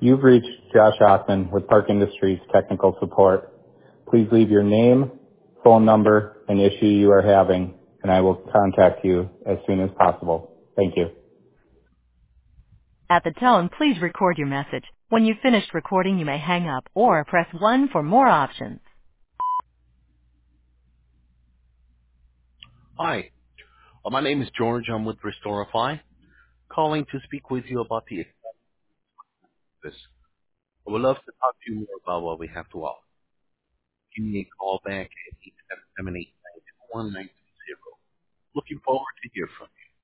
You've reached Josh Ockman with Park Industries Technical Support. Please leave your name, phone number, and issue you are having, and I will contact you as soon as possible. Thank you. At the tone, please record your message. When you've finished recording, you may hang up or press 1 for more options. Hi, my name is George. I'm with Restorify, calling to speak with you about the this. I would love to talk to you more about what we have to offer. Give me a call back at